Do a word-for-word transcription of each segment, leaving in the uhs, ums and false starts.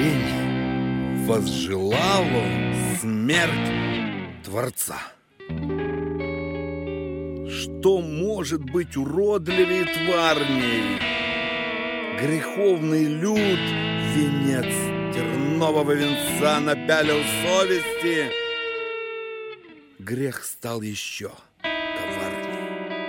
Творение возжелало смерть Творца. Что может быть уродливее тварней? Греховный люд венец тернового венца напялил совести. Грех стал еще коварней.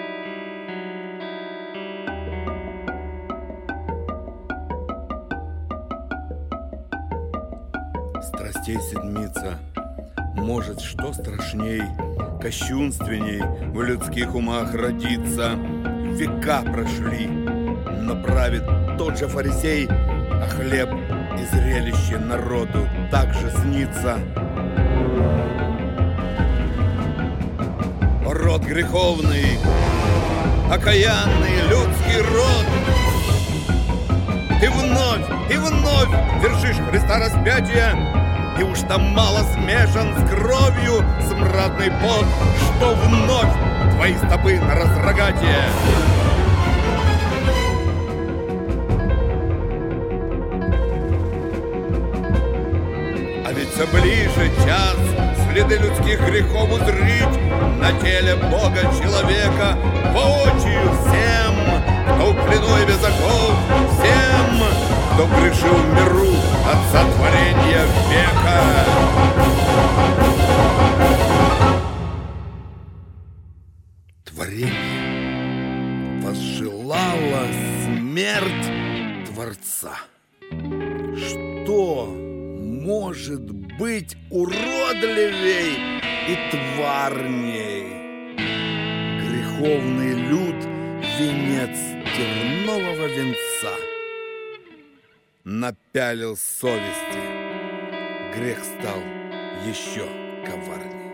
Страстей седмица, может, что страшней, кощунственней в людских умах родиться. Века прошли, но правит тот же фарисей, а хлеб и зрелище народу также снится. Род греховный, окаянный людский род, ты вновь и вновь вершишь Христа распятия, и уж там мало смешан с кровью смрадный пот, что вновь твои стопы на разрогатие. А ведь все ближе час следы людских грехов узрить на теле Бога человека воочию всем, кто в плену и без оков, всем, кто грешил в миру от сотворения века. Творение возжелало смерть Творца. Что может быть уродливей и тварней? Греховный люд венец тернового венца напялил совести. Грех стал еще коварней.